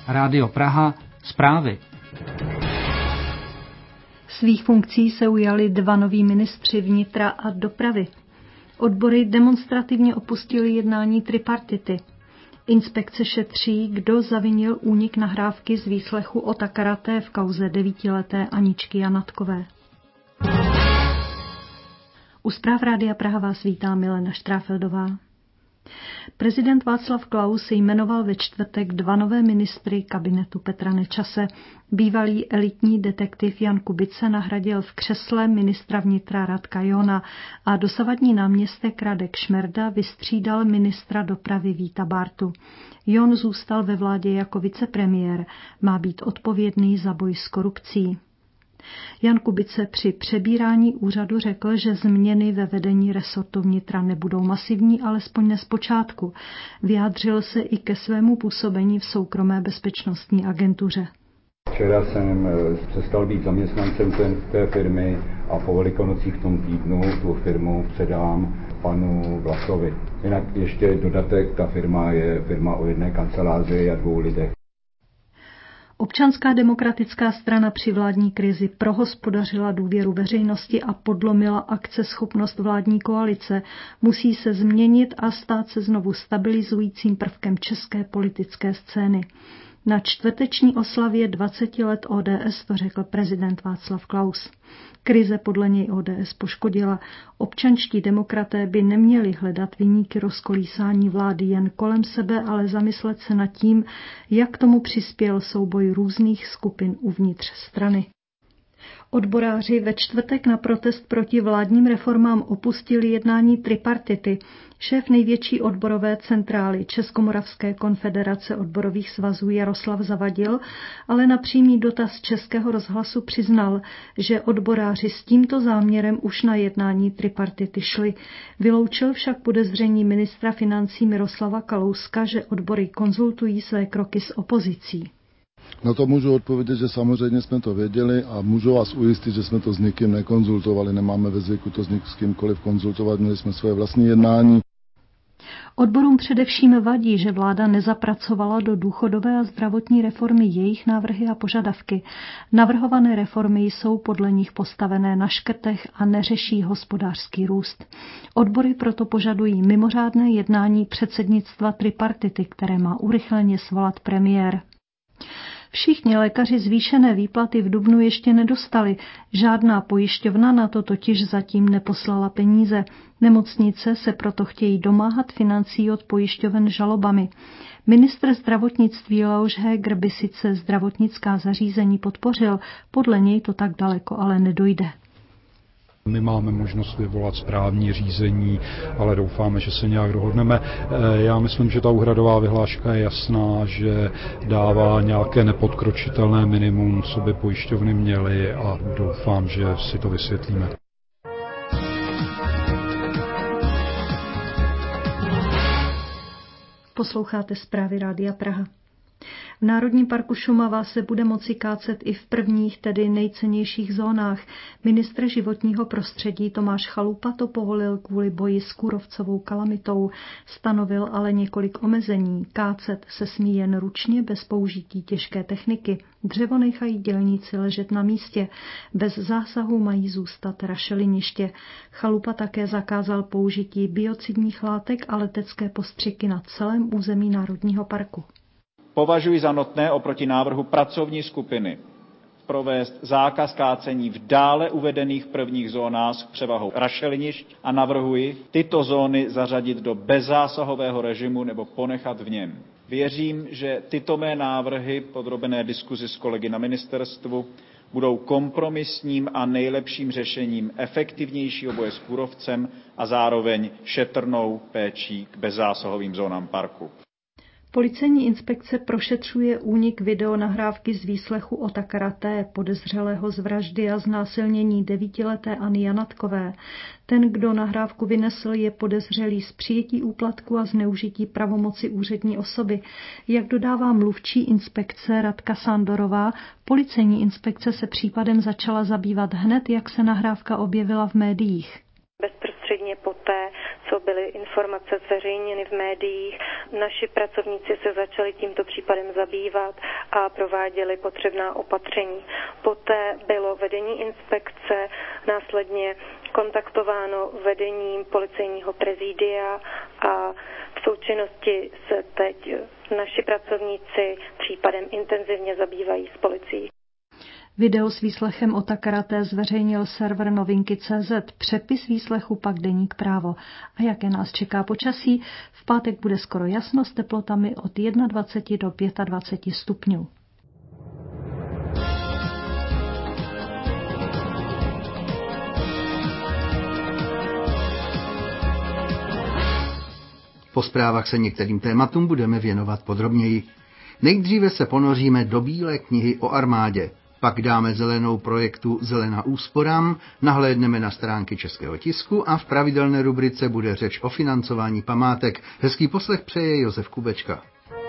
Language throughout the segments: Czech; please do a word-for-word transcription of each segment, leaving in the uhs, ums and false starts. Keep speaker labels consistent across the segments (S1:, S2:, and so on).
S1: Rádio Praha, zprávy.
S2: Svých funkcí se ujali dva noví ministři vnitra a dopravy. Odbory demonstrativně opustili jednání tripartity. Inspekce šetří, kdo zavinil únik nahrávky z výslechu Ota Karaté v kauze devítileté Aničky Janatkové. U zpráv Rádia Praha vás vítá Milena Štráfeldová. Prezident Václav Klaus jmenoval ve čtvrtek dva nové ministry kabinetu Petra Nečase. Bývalý elitní detektiv Jan Kubice nahradil v křesle ministra vnitra Radka Johna a dosavadní náměstek Radek Šmerda vystřídal ministra dopravy Víta Bártu. John zůstal ve vládě jako vicepremiér, má být odpovědný za boj s korupcí. Jan Kubice při přebírání úřadu řekl, že změny ve vedení resortu vnitra nebudou masivní, alespoň ne zpočátku. Vyjádřil se i ke svému působení v soukromé bezpečnostní agentuře.
S3: Včera jsem přestal být zaměstnancem té firmy a po Velikonocích v tom týdnu tu firmu předám panu Vlasovi. Jinak ještě dodatek, ta firma je firma o jedné kanceláři a dvou lidech.
S2: Občanská demokratická strana při vládní krizi prohospodařila důvěru veřejnosti a podlomila akceschopnost vládní koalice. Musí se změnit a stát se znovu stabilizujícím prvkem české politické scény. Na čtvrteční oslavě dvaceti let O D S to řekl prezident Václav Klaus. Krize podle něj O D S poškodila. Občanští demokraté by neměli hledat viníky rozkolísání vlády jen kolem sebe, ale zamyslet se nad tím, jak tomu přispěl souboj různých skupin uvnitř strany. Odboráři ve čtvrtek na protest proti vládním reformám opustili jednání tripartity. Šéf největší odborové centrály Českomoravské konfederace odborových svazů Jaroslav Zavadil ale na přímý dotaz Českého rozhlasu přiznal, že odboráři s tímto záměrem už na jednání tripartity šli. Vyloučil však podezření ministra financí Miroslava Kalouska, že odbory konzultují své kroky s opozicí.
S4: Na to můžu odpovědět, že samozřejmě jsme to věděli a můžu vás ujistit, že jsme to s nikým nekonzultovali, nemáme ve zvyku to s kýmkoliv konzultovat, měli jsme své vlastní jednání.
S2: Odborům především vadí, že vláda nezapracovala do důchodové a zdravotní reformy jejich návrhy a požadavky. Navrhované reformy jsou podle nich postavené na škrtech a neřeší hospodářský růst. Odbory proto požadují mimořádné jednání předsednictva tripartity, které má urychleně svolat premiér. Všichni lékaři zvýšené výplaty v dubnu ještě nedostali. Žádná pojišťovna na to totiž zatím neposlala peníze. Nemocnice se proto chtějí domáhat financí od pojišťoven žalobami. Ministr zdravotnictví Leoš Heger by sice zdravotnická zařízení podpořil, podle něj to tak daleko ale nedojde.
S5: My máme možnost vyvolat správní řízení, ale doufáme, že se nějak dohodneme. Já myslím, že ta úhradová vyhláška je jasná, že dává nějaké nepodkročitelné minimum, co by pojišťovny měly a doufám, že si to vysvětlíme.
S2: Posloucháte zprávy Rádia Praha. V Národním parku Šumava se bude moci kácet i v prvních, tedy nejcennějších zónách. Ministr životního prostředí Tomáš Chalupa to povolil kvůli boji s kůrovcovou kalamitou. Stanovil ale několik omezení. Kácet se smí jen ručně bez použití těžké techniky. Dřevo nechají dělníci ležet na místě. Bez zásahu mají zůstat rašeliniště. Chalupa také zakázal použití biocidních látek a letecké postřiky na celém území Národního parku.
S6: Považuji za nutné oproti návrhu pracovní skupiny provést zákaz kácení v dále uvedených prvních zónách s převahou rašelinišť a navrhuji tyto zóny zařadit do bezzásahového režimu nebo ponechat v něm. Věřím, že tyto mé návrhy, podrobené diskuzi s kolegy na ministerstvu, budou kompromisním a nejlepším řešením efektivnějšího boje s kůrovcem a zároveň šetrnou péčí k bezzásahovým zónám parku.
S2: Policejní inspekce prošetřuje únik videonahrávky z výslechu Ota Karaté, podezřelého z vraždy a znásilnění devítileté Anny Janatkové. Ten, kdo nahrávku vynesl, je podezřelý z přijetí úplatku a zneužití pravomoci úřední osoby. Jak dodává mluvčí inspekce Radka Sandorová, policejní inspekce se případem začala zabývat hned, jak se nahrávka objevila v médiích.
S7: Bezprostředně poté, co byly informace zveřejněny v médiích. Naši pracovníci se začali tímto případem zabývat a prováděli potřebná opatření. Poté bylo vedení inspekce následně kontaktováno vedením policejního prezidia a v součinnosti se teď naši pracovníci případem intenzivně zabývají s policií.
S2: Video s výslechem Ota Karaté zveřejnil server novinky tečka cé zet, přepis výslechu pak deník Právo. A jaké nás čeká počasí? V pátek bude skoro jasno s teplotami od dvacet jedna do dvacet pět stupňů.
S8: Po zprávách se některým tématům budeme věnovat podrobněji. Nejdříve se ponoříme do Bílé knihy o armádě. Pak dáme zelenou projektu Zelená úsporám, nahlédneme na stránky Českého tisku a v pravidelné rubrice bude řeč o financování památek. Hezký poslech přeje Josef Kubečka.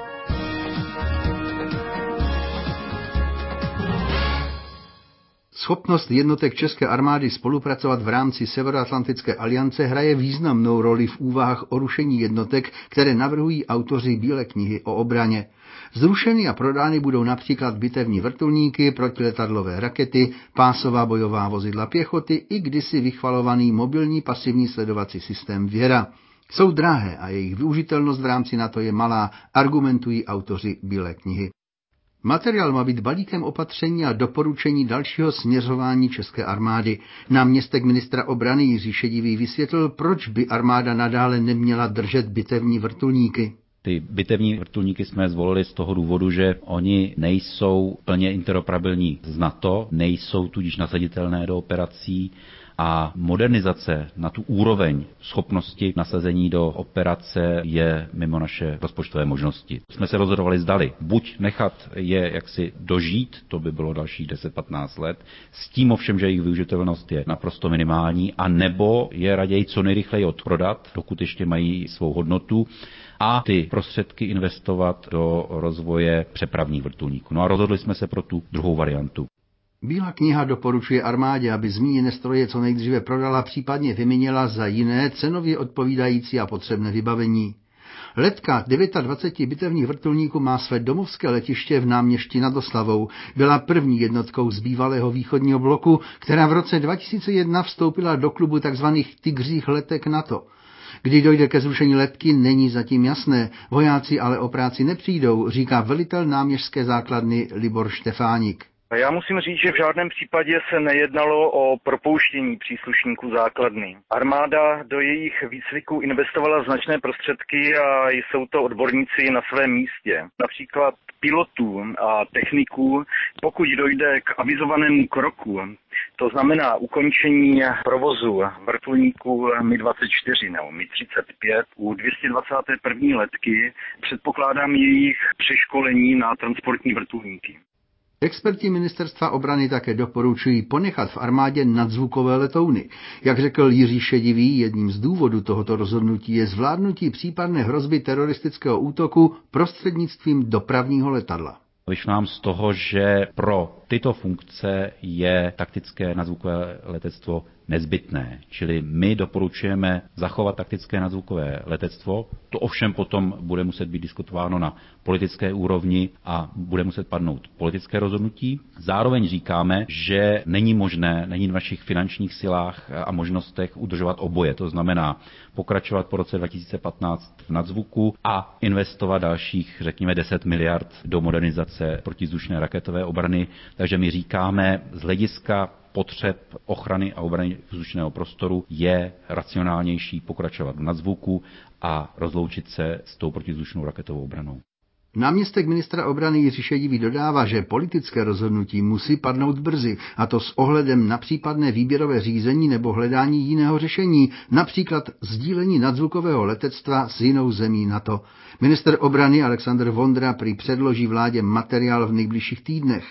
S8: Schopnost jednotek české armády spolupracovat v rámci Severoatlantické aliance hraje významnou roli v úvahách o rušení jednotek, které navrhují autoři Bílé knihy o obraně. Zrušeny a prodány budou například bitevní vrtulníky, protiletadlové rakety, pásová bojová vozidla pěchoty i kdysi vychvalovaný mobilní pasivní sledovací systém Věra. Jsou drahé a jejich využitelnost v rámci NATO je malá, argumentují autoři Bílé knihy. Materiál má být balíkem opatření a doporučení dalšího směřování české armády. Náměstek ministra obrany Jiří Šedivý vysvětlil, proč by armáda nadále neměla držet bitevní vrtulníky.
S9: Ty bitevní vrtulníky jsme zvolili z toho důvodu, že oni nejsou plně interoperabilní z NATO, nejsou tudíž nasaditelné do operací a modernizace na tu úroveň schopnosti nasazení do operace je mimo naše rozpočtové možnosti. Jsme se rozhodovali zdali buď nechat je jaksi dožít, to by bylo dalších deset patnáct let, s tím ovšem, že jejich využitelnost je naprosto minimální, a nebo je raději co nejrychleji odprodat, dokud ještě mají svou hodnotu, a ty prostředky investovat do rozvoje přepravních vrtulníků. No a rozhodli jsme se pro tu druhou variantu.
S8: Bílá kniha doporučuje armádě, aby zmíněné stroje co nejdříve prodala, případně vyměnila za jiné cenově odpovídající a potřebné vybavení. Letka dvacet devět bitevních vrtulníků má své domovské letiště v Náměšti nad Oslavou. Byla první jednotkou z bývalého východního bloku, která v roce dva tisíce jedna vstoupila do klubu tzv. Tygřích letek NATO. Kdy dojde ke zrušení letky, není zatím jasné. Vojáci ale o práci nepřijdou, říká velitel náměšťské základny Libor Štefánik.
S10: Já musím říct, že v žádném případě se nejednalo o propouštění příslušníků základny. Armáda do jejich výcviku investovala značné prostředky a jsou to odborníci na svém místě. Například pilotů a techniků, pokud dojde k avizovanému kroku, to znamená ukončení provozu vrtulníků M I dvacet čtyři nebo M I třicet pět u dvě stě dvacet jedna letky, předpokládám jejich přeškolení na transportní vrtulníky.
S8: Experti ministerstva obrany také doporučují ponechat v armádě nadzvukové letouny. Jak řekl Jiří Šedivý, jedním z důvodů tohoto rozhodnutí je zvládnutí případné hrozby teroristického útoku prostřednictvím dopravního letadla.
S9: Vyšlo nám z toho, že pro tyto funkce je taktické nadzvukové letectvo nezbytné. Čili my doporučujeme zachovat taktické nadzvukové letectvo. To ovšem potom bude muset být diskutováno na politické úrovni a bude muset padnout politické rozhodnutí. Zároveň říkáme, že není možné, není v našich finančních silách a možnostech udržovat oboje. To znamená pokračovat po roce dva tisíce patnáct v nadzvuku a investovat dalších, řekněme, deset miliard do modernizace protizdušné raketové obrany. Takže my říkáme, z hlediska potřeb ochrany a obrany vzdušného prostoru je racionálnější pokračovat v nadzvuku a rozloučit se s tou protizdušnou raketovou obranou.
S8: Náměstek ministra obrany Jiří Šedivý dodává, že politické rozhodnutí musí padnout brzy, a to s ohledem na případné výběrové řízení nebo hledání jiného řešení, například sdílení nadzvukového letectva s jinou zemí NATO. Ministr obrany Alexandr Vondra prý předloží vládě materiál v nejbližších týdnech.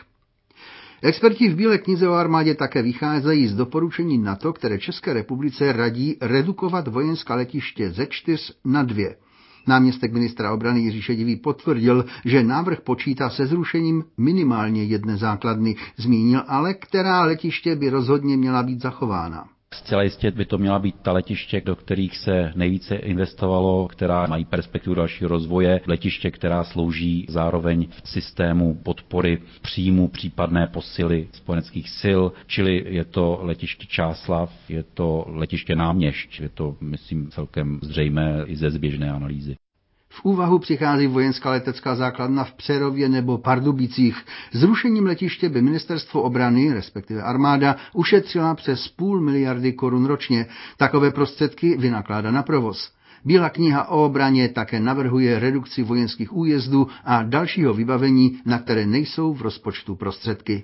S8: Experti v Bílé knize o armádě také vycházejí z doporučení NATO, které České republice radí redukovat vojenská letiště ze čtyř na dvě. Náměstek ministra obrany Jiří Šedivý potvrdil, že návrh počítá se zrušením minimálně jedné základny. Zmínil ale, která letiště by rozhodně měla být zachována.
S9: Zcela jistě by to měla být ta letiště, do kterých se nejvíce investovalo, která mají perspektivu dalšího rozvoje, letiště, která slouží zároveň v systému podpory příjmu případné posily spojeneckých sil, čili je to letiště Čáslav, je to letiště Náměšť, je to, myslím, celkem zřejmé i ze zběžné analýzy.
S8: V úvahu přichází vojenská letecká základna v Přerově nebo Pardubicích. Zrušením letiště by ministerstvo obrany, respektive armáda, ušetřila přes půl miliardy korun ročně. Takové prostředky vynakládá na provoz. Bílá kniha o obraně také navrhuje redukci vojenských újezdů a dalšího vybavení, na které nejsou v rozpočtu prostředky.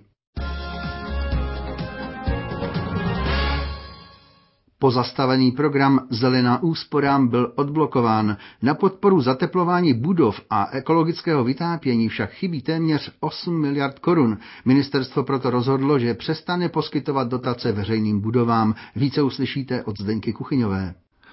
S8: Pozastavený program Zelená úsporám byl odblokován. Na podporu zateplování budov a ekologického vytápění však chybí téměř osm miliard korun. Ministerstvo proto rozhodlo, že přestane poskytovat dotace veřejným budovám. Více uslyšíte od Zdenky Kuchyňové.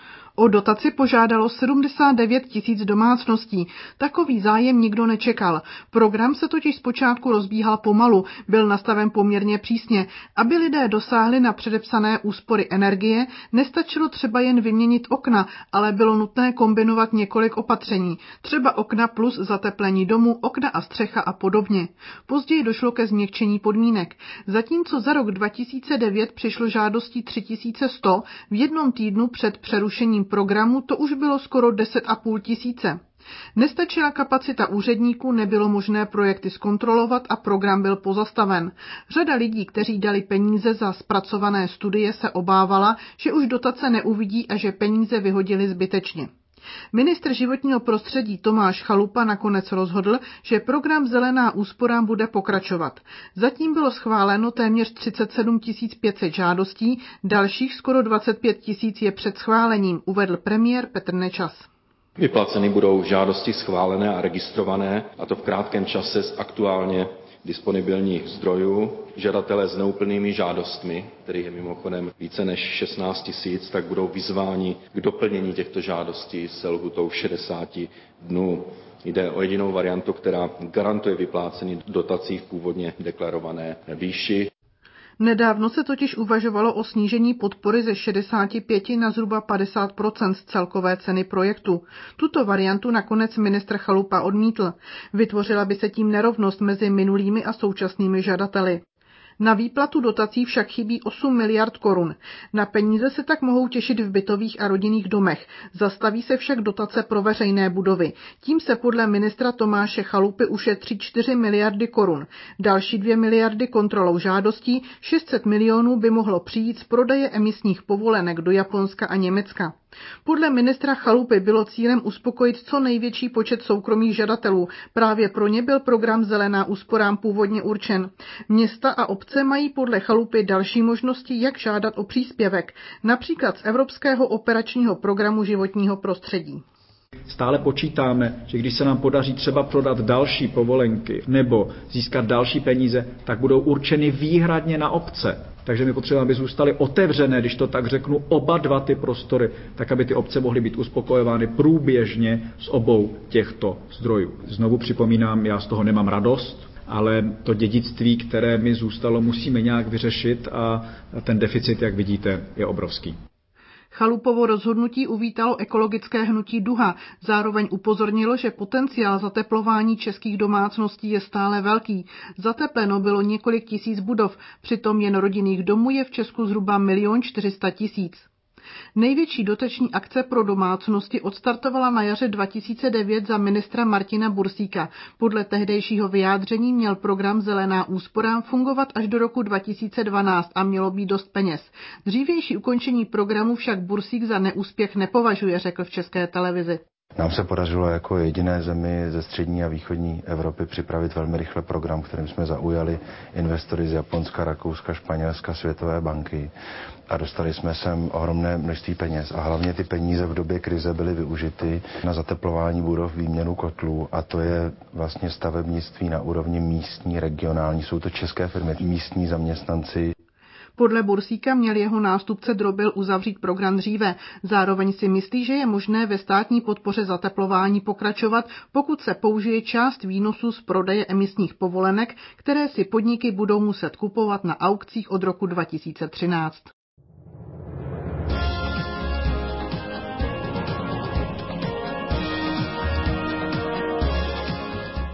S11: O dotaci požádalo sedmdesát devět tisíc domácností. Takový zájem nikdo nečekal. Program se totiž zpočátku rozbíhal pomalu, byl nastaven poměrně přísně. Aby lidé dosáhli na předepsané úspory energie, nestačilo třeba jen vyměnit okna, ale bylo nutné kombinovat několik opatření. Třeba okna plus zateplení domu, okna a střecha a podobně. Později došlo ke změkčení podmínek. Zatímco za rok dva tisíce devět přišlo žádostí tři tisíce sto, v jednom týdnu před přerušením programu to už bylo skoro deset a půl tisíce. Nestačila kapacita úředníků, nebylo možné projekty zkontrolovat a program byl pozastaven. Řada lidí, kteří dali peníze za zpracované studie, se obávala, že už dotace neuvidí a že peníze vyhodili zbytečně. Ministr životního prostředí Tomáš Chalupa nakonec rozhodl, že program Zelená úsporám bude pokračovat. Zatím bylo schváleno téměř třicet sedm tisíc pět set žádostí, dalších skoro dvacet pět tisíc je před schválením, uvedl premiér Petr Nečas.
S12: Vyplaceny budou žádosti schválené a registrované, a to v krátkém čase z aktuálně disponibilních zdrojů. Žadatelé s neúplnými žádostmi, kterých je mimochodem více než šestnáct tisíc, tak budou vyzváni k doplnění těchto žádostí se lhůtou šedesáti dnů. Jde o jedinou variantu, která garantuje vyplácení dotací v původně deklarované výši.
S11: Nedávno se totiž uvažovalo o snížení podpory ze šedesáti pěti na zhruba padesát procent z celkové ceny projektu. Tuto variantu nakonec ministr Chalupa odmítl. Vytvořila by se tím nerovnost mezi minulými a současnými žadateli. Na výplatu dotací však chybí osm miliard korun. Na peníze se tak mohou těšit v bytových a rodinných domech. Zastaví se však dotace pro veřejné budovy. Tím se podle ministra Tomáše Chalupy ušetří čtyři miliardy korun. Další dvě miliardy kontrolou žádostí, šest set milionů by mohlo přijít z prodeje emisních povolenek do Japonska a Německa. Podle ministra Chalupy bylo cílem uspokojit co největší počet soukromých žadatelů. Právě pro ně byl program Zelená úsporám původně určen. Města a obce mají podle Chalupy další možnosti, jak žádat o příspěvek, například z Evropského operačního programu životního prostředí.
S6: Stále počítáme, že když se nám podaří třeba prodat další povolenky nebo získat další peníze, tak budou určeny výhradně na obce. Takže my potřebujeme, aby zůstaly otevřené, když to tak řeknu, oba dva ty prostory, tak aby ty obce mohly být uspokojovány průběžně z obou těchto zdrojů. Znovu připomínám, já z toho nemám radost, ale to dědictví, které mi zůstalo, musíme nějak vyřešit a ten deficit, jak vidíte, je obrovský.
S11: Chalupovo rozhodnutí uvítalo ekologické hnutí Duha. Zároveň upozornilo, že potenciál zateplování českých domácností je stále velký. Zatepleno bylo několik tisíc budov, přitom jen rodinných domů je v Česku zhruba milion čtyři sta tisíc. Největší dotační akce pro domácnosti odstartovala na jaře dva tisíce devět za ministra Martina Bursíka. Podle tehdejšího vyjádření měl program Zelená úsporám fungovat až do roku dva tisíce dvanáct a mělo být dost peněz. Dřívější ukončení programu však Bursík za neúspěch nepovažuje, řekl v České televizi.
S13: Nám se podařilo jako jediné zemi ze střední a východní Evropy připravit velmi rychle program, kterým jsme zaujali investory z Japonska, Rakouska, Španělska, Světové banky a dostali jsme sem ohromné množství peněz. A hlavně ty peníze v době krize byly využity na zateplování budov, výměnu kotlů, a to je vlastně stavebnictví na úrovni místní, regionální. Jsou to české firmy, místní zaměstnanci.
S11: Podle Bursíka měl jeho nástupce Drobil uzavřít program dříve. Zároveň si myslí, že je možné ve státní podpoře zateplování pokračovat, pokud se použije část výnosů z prodeje emisních povolenek, které si podniky budou muset kupovat na aukcích od roku dva tisíce třináct.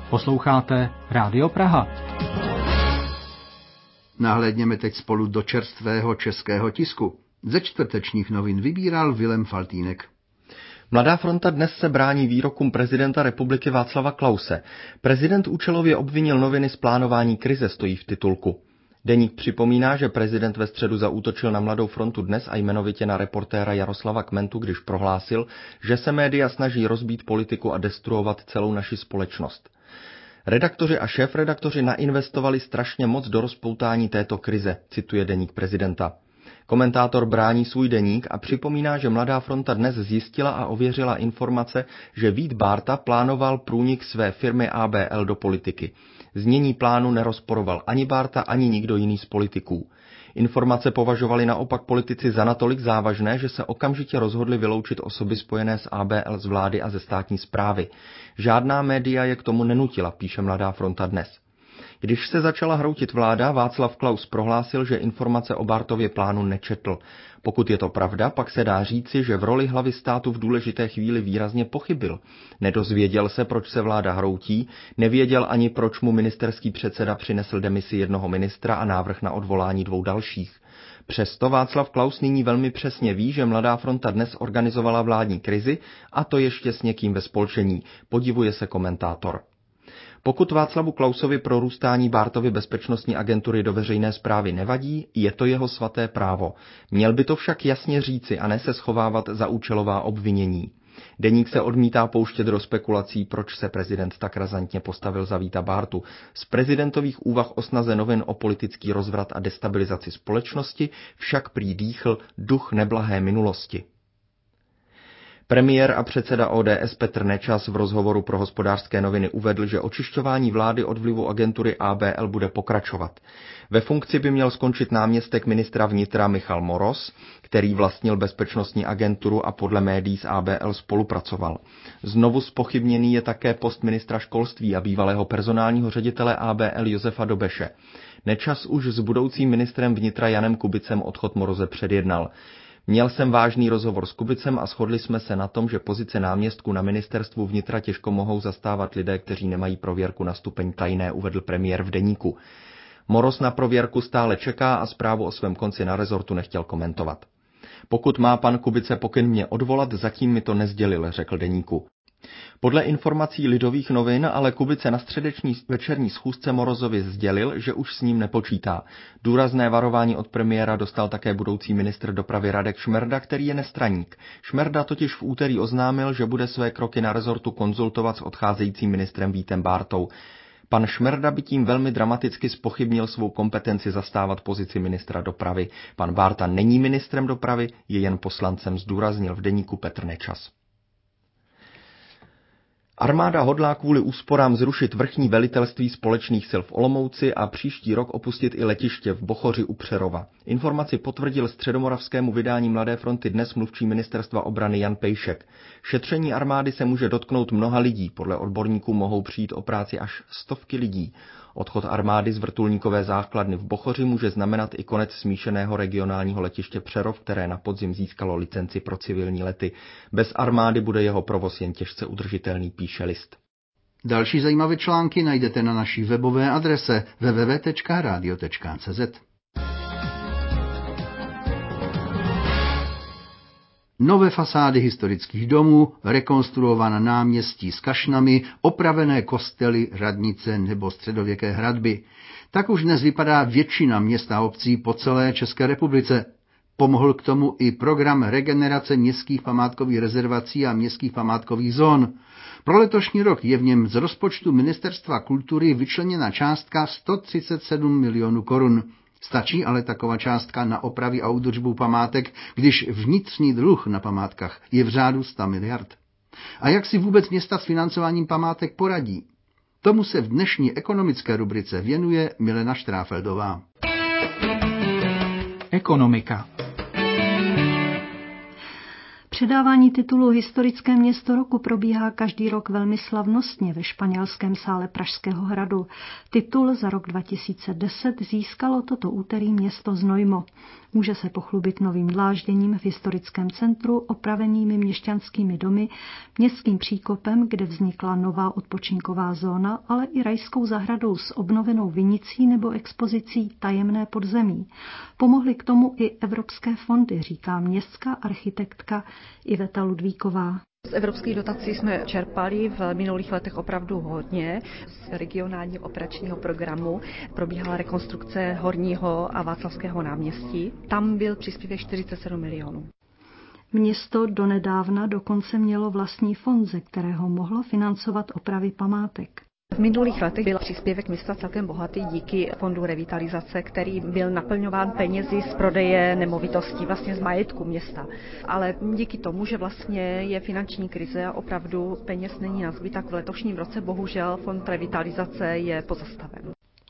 S1: Posloucháte Rádio Praha.
S8: Nahlédněme teď spolu do čerstvého českého tisku. Ze čtvrtečních novin vybíral Vilém Faltýnek.
S14: Mladá fronta dnes se brání výrokům prezidenta republiky Václava Klause. Prezident účelově obvinil noviny z plánování krize, stojí v titulku. Deník připomíná, že prezident ve středu zaútočil na Mladou frontu dnes a jmenovitě na reportéra Jaroslava Kmentu, když prohlásil, že se média snaží rozbít politiku a destruovat celou naši společnost. Redaktoři a šéfredaktoři nainvestovali strašně moc do rozpoutání této krize, cituje deník prezidenta. Komentátor brání svůj deník a připomíná, že Mladá fronta dnes zjistila a ověřila informace, že Vít Bárta plánoval průnik své firmy A B L do politiky. Znění plánu nerozporoval ani Bárta, ani nikdo jiný z politiků. Informace považovali naopak politici za natolik závažné, že se okamžitě rozhodli vyloučit osoby spojené s A B L z vlády a ze státní správy. Žádná média je k tomu nenutila, píše Mladá fronta dnes. Když se začala hroutit vláda, Václav Klaus prohlásil, že informace o Bártově plánu nečetl. Pokud je to pravda, pak se dá říci, že v roli hlavy státu v důležité chvíli výrazně pochybil. Nedozvěděl se, proč se vláda hroutí, nevěděl ani, proč mu ministerský předseda přinesl demisi jednoho ministra a návrh na odvolání dvou dalších. Přesto Václav Klaus nyní velmi přesně ví, že Mladá fronta dnes organizovala vládní krizi, a to ještě s někým ve spolčení, podivuje se komentátor. Pokud Václavu Klausovi prorůstání Bártovy bezpečnostní agentury do veřejné správy nevadí, je to jeho svaté právo. Měl by to však jasně říci a ne se schovávat za účelová obvinění. Deník se odmítá pouštět do spekulací, proč se prezident tak razantně postavil za Víta Bártu. Z prezidentových úvah o snaze novin o politický rozvrat a destabilizaci společnosti však prý dýchl duch neblahé minulosti. Premiér a předseda O D S Petr Nečas v rozhovoru pro Hospodářské noviny uvedl, že očišťování vlády od vlivu agentury A B L bude pokračovat. Ve funkci by měl skončit náměstek ministra vnitra Michal Moros, který vlastnil bezpečnostní agenturu a podle médií s A B L spolupracoval. Znovu zpochybněný je také post ministra školství a bývalého personálního ředitele A B L Josefa Dobeše. Nečas už s budoucím ministrem vnitra Janem Kubicem odchod Moroze předjednal. Měl jsem vážný rozhovor s Kubicem a shodli jsme se na tom, že pozice náměstků na ministerstvu vnitra těžko mohou zastávat lidé, kteří nemají prověrku na stupeň tajné, uvedl premiér v deníku. Moros na prověrku stále čeká a zprávu o svém konci na rezortu nechtěl komentovat. Pokud má pan Kubice pokyn mě odvolat, zatím mi to nezdělil, řekl deníku. Podle informací Lidových novin ale Kubice na středeční večerní schůzce Morozovi sdělil, že už s ním nepočítá. Důrazné varování od premiéra dostal také budoucí ministr dopravy Radek Šmerda, který je nestraník. Šmerda totiž v úterý oznámil, že bude své kroky na rezortu konzultovat s odcházejícím ministrem Vítem Bártou. Pan Šmerda by tím velmi dramaticky zpochybnil svou kompetenci zastávat pozici ministra dopravy. Pan Bárta není ministrem dopravy, je jen poslancem, zdůraznil v deníku Petr Nečas. Armáda hodlá kvůli úsporám zrušit vrchní velitelství společných sil v Olomouci a příští rok opustit i letiště v Bochoři u Přerova. Informaci potvrdil středomoravskému vydání Mladé fronty dnes mluvčí ministerstva obrany Jan Pejšek. Šetření armády se může dotknout mnoha lidí, podle odborníků mohou přijít o práci až stovky lidí. Odchod armády z vrtulníkové základny v Bochoři může znamenat i konec smíšeného regionálního letiště Přerov, které na podzim získalo licenci pro civilní lety. Bez armády bude jeho provoz jen těžce udržitelný, píše List.
S8: Další zajímavé články najdete na naší webové adrese w w w tečka radio tečka c z. Nové fasády historických domů, rekonstruovaná náměstí s kašnami, opravené kostely, radnice nebo středověké hradby. Tak už dnes vypadá většina měst a obcí po celé České republice. Pomohl k tomu i program regenerace městských památkových rezervací a městských památkových zón. Pro letošní rok je v něm z rozpočtu Ministerstva kultury vyčleněna částka sto třicet sedm milionů korun. Stačí ale taková částka na opravy a údržbu památek, když vnitřní dluh na památkách je v řádu sto miliard. A jak si vůbec města s financováním památek poradí? Tomu se v dnešní ekonomické rubrice věnuje Milena Štráfeldová.
S1: Ekonomika.
S2: Předávání titulu Historické město roku probíhá každý rok velmi slavnostně ve španělském sále Pražského hradu. Titul za rok dva tisíce deset získalo toto úterý město Znojmo. Může se pochlubit novým dlážděním v historickém centru, opravenými měšťanskými domy, městským příkopem, kde vznikla nová odpočinková zóna, ale i rajskou zahradou s obnovenou vinicí nebo expozicí Tajemné podzemí. Pomohly k tomu i evropské fondy, říká městská architektka Iveta Ludvíková.
S15: Z evropských dotací jsme čerpali v minulých letech opravdu hodně. Z regionálního operačního programu probíhala rekonstrukce Horního a Václavského náměstí. Tam byl příspěvek čtyřicet sedm milionů.
S2: Město donedávna dokonce mělo vlastní fond, ze kterého mohlo financovat opravy památek.
S15: V minulých letech byl příspěvek města celkem bohatý díky fondu revitalizace, který byl naplňován penězi z prodeje nemovitostí, vlastně z majetku města. Ale díky tomu, že vlastně je finanční krize a opravdu peněz není na zbytek, tak v letošním roce bohužel fond revitalizace je pozastaven.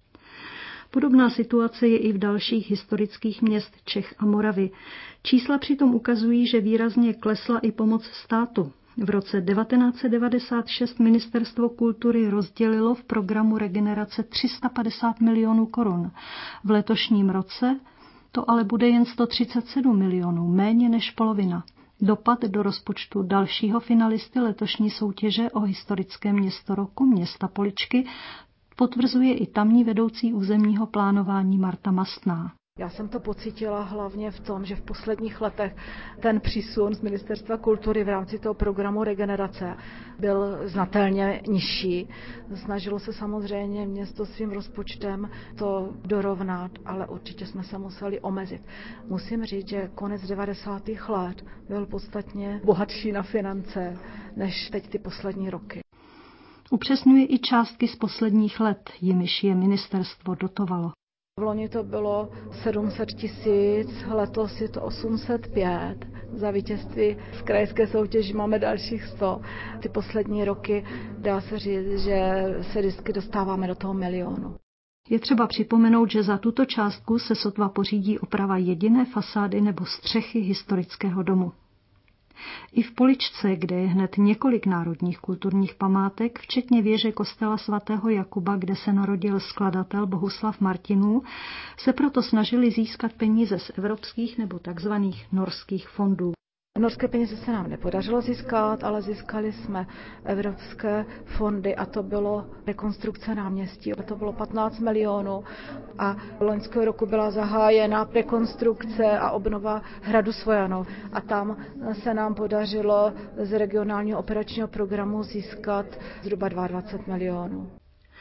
S2: Podobná situace je i v dalších historických měst Čech a Moravy. Čísla přitom ukazují, že výrazně klesla i pomoc státu. V roce devatenáct set devadesát šest Ministerstvo kultury rozdělilo v programu Regenerace tři sta padesát milionů korun. V letošním roce to ale bude jen sto třicet sedm milionů, méně než polovina. Dopad do rozpočtu dalšího finalisty letošní soutěže o historické město roku, města Poličky, potvrzuje i tamní vedoucí územního plánování Marta Mastná.
S16: Já jsem to pocítila hlavně v tom, že v posledních letech ten přísun z Ministerstva kultury v rámci toho programu Regenerace byl znatelně nižší. Snažilo se samozřejmě město svým rozpočtem to dorovnat, ale určitě jsme se museli omezit. Musím říct, že konec devadesátých let byl podstatně bohatší na finance než teď ty poslední roky.
S2: Upřesňuje i částky z posledních let, jimiž je ministerstvo dotovalo.
S16: V loni to bylo sedm set tisíc, letos je to osm set pět. Za vítězství v krajské soutěži máme dalších sto. Ty poslední roky dá se říct, že se vždycky dostáváme do toho milionu.
S2: Je třeba připomenout, že za tuto částku se sotva pořídí oprava jediné fasády nebo střechy historického domu. I v Poličce, kde je hned několik národních kulturních památek, včetně věže kostela svatého Jakuba, kde se narodil skladatel Bohuslav Martinů, se proto snažili získat peníze z evropských nebo takzvaných norských fondů.
S16: Norské peníze se nám nepodařilo získat, ale získali jsme evropské fondy a to bylo rekonstrukce náměstí. To bylo patnáct milionů a loňského roku byla zahájena rekonstrukce a obnova hradu Svojanov. A tam se nám podařilo z regionálního operačního programu získat zhruba dvacet dva milionů.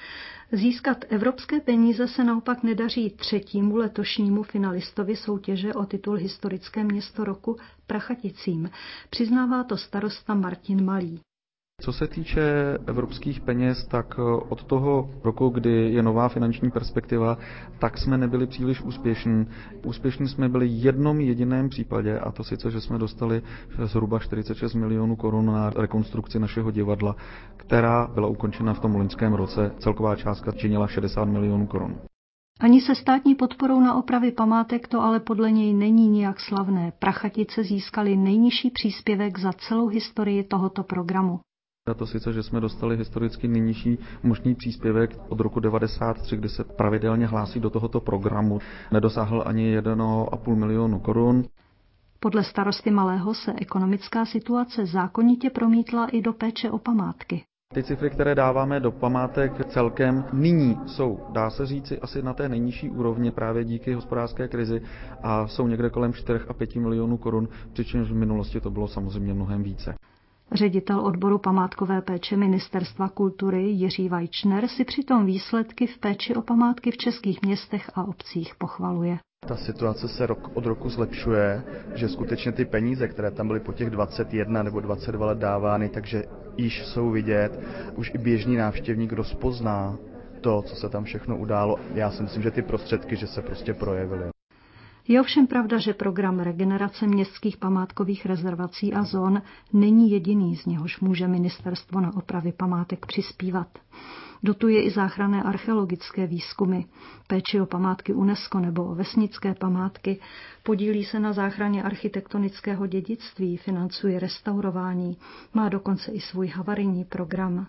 S2: Získat evropské peníze se naopak nedaří třetímu letošnímu finalistovi soutěže o titul Historické město roku Prachaticím. Přiznává to starosta Martin Malý.
S17: Co se týče evropských peněz, tak od toho roku, kdy je nová finanční perspektiva, tak jsme nebyli příliš úspěšní. Úspěšní jsme byli v jednom jediném případě, a to sice, že jsme dostali zhruba čtyřicet šest milionů korun na rekonstrukci našeho divadla, která byla ukončena v tom loňském roce. Celková částka činila šedesát milionů korun.
S2: Ani se státní podporou na opravy památek to ale podle něj není nijak slavné. Prachatice získali nejnižší příspěvek za celou historii tohoto programu.
S17: A to sice, že jsme dostali historicky nejnižší možný příspěvek od roku devadesát tři, kdy se pravidelně hlásí do tohoto programu. Nedosáhl ani jednoho a půl milionu korun.
S2: Podle starosty Malého se ekonomická situace zákonitě promítla i do péče o památky.
S17: Ty cifry, které dáváme do památek celkem nyní jsou, dá se říci, asi na té nejnižší úrovni právě díky hospodářské krizi a jsou někde kolem čtyři a pět milionů korun, přičemž v minulosti to bylo samozřejmě mnohem více.
S2: Ředitel odboru památkové péče Ministerstva kultury Jiří Vajčner si přitom výsledky v péči o památky v českých městech a obcích pochvaluje.
S18: Ta situace se rok od roku zlepšuje, že skutečně ty peníze, které tam byly po těch dvacet jedna nebo dvacet dva let dávány, takže již jsou vidět, už i běžný návštěvník rozpozná to, co se tam všechno událo. Já si myslím, že ty prostředky, že se prostě projevily.
S2: Je ovšem pravda, že program regenerace městských památkových rezervací a zón není jediný, z něhož může ministerstvo na opravy památek přispívat. Dotuje i záchranné archeologické výzkumy, péči o památky UNESCO nebo o vesnické památky, podílí se na záchraně architektonického dědictví, financuje restaurování, má dokonce i svůj havarijní program.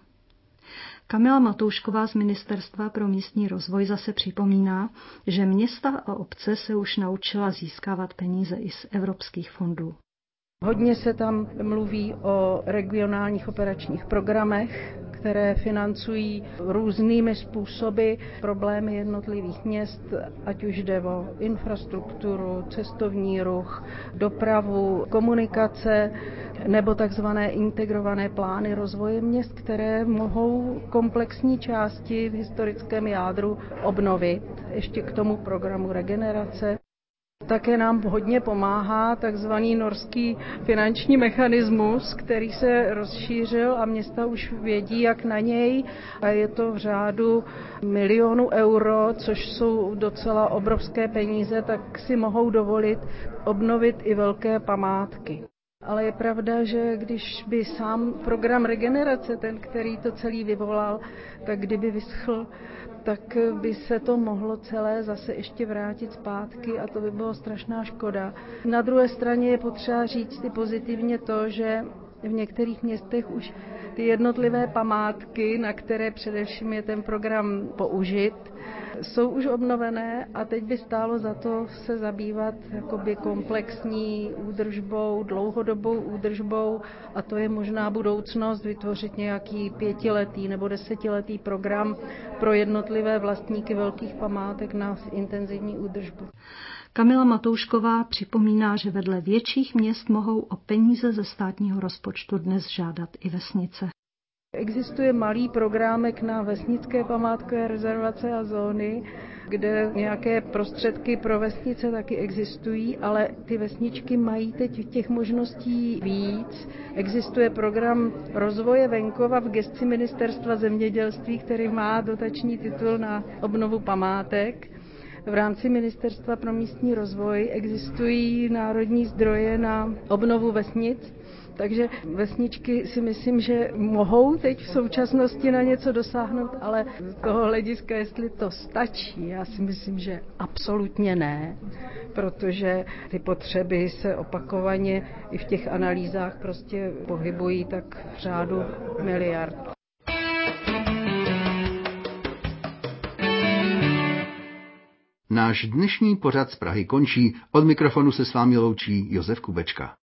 S2: Kamila Matoušková z Ministerstva pro místní rozvoj zase připomíná, že města a obce se už naučila získávat peníze i z evropských fondů.
S19: Hodně se tam mluví o regionálních operačních programech, které financují různými způsoby problémy jednotlivých měst, ať už jde o infrastrukturu, cestovní ruch, dopravu, komunikace nebo takzvané integrované plány rozvoje měst, které mohou komplexní části v historickém jádru obnovit. Ještě k tomu programu regenerace. Také nám hodně pomáhá takzvaný norský finanční mechanismus, který se rozšířil a města už vědí, jak na něj. A je to v řádu milionů euro, což jsou docela obrovské peníze, tak si mohou dovolit obnovit i velké památky. Ale je pravda, že když by sám program regenerace, ten, který to celý vyvolal, tak kdyby vyschl, tak by se to mohlo celé zase ještě vrátit zpátky a to by bylo strašná škoda. Na druhé straně je potřeba říct i pozitivně to, že v některých městech už ty jednotlivé památky, na které především je ten program použit, jsou už obnovené a teď by stálo za to se zabývat jakoby komplexní údržbou, dlouhodobou údržbou a to je možná budoucnost vytvořit nějaký pětiletý nebo desetiletý program pro jednotlivé vlastníky velkých památek na intenzivní údržbu.
S2: Kamila Matoušková připomíná, že vedle větších měst mohou o peníze ze státního rozpočtu dnes žádat i vesnice.
S19: Existuje malý programek na vesnické památkové rezervace a zóny, kde nějaké prostředky pro vesnice taky existují, ale ty vesničky mají teď těch možností víc. Existuje program rozvoje venkova v gesci Ministerstva zemědělství, který má dotační titul na obnovu památek. V rámci Ministerstva pro místní rozvoj existují národní zdroje na obnovu vesnic, takže vesničky si myslím, že mohou teď v současnosti na něco dosáhnout, ale z toho hlediska, jestli to stačí, já si myslím, že absolutně ne, protože ty potřeby se opakovaně i v těch analýzách prostě pohybují tak v řádu miliard.
S8: Náš dnešní pořad z Prahy končí. Od mikrofonu se s vámi loučí Josef Kubečka.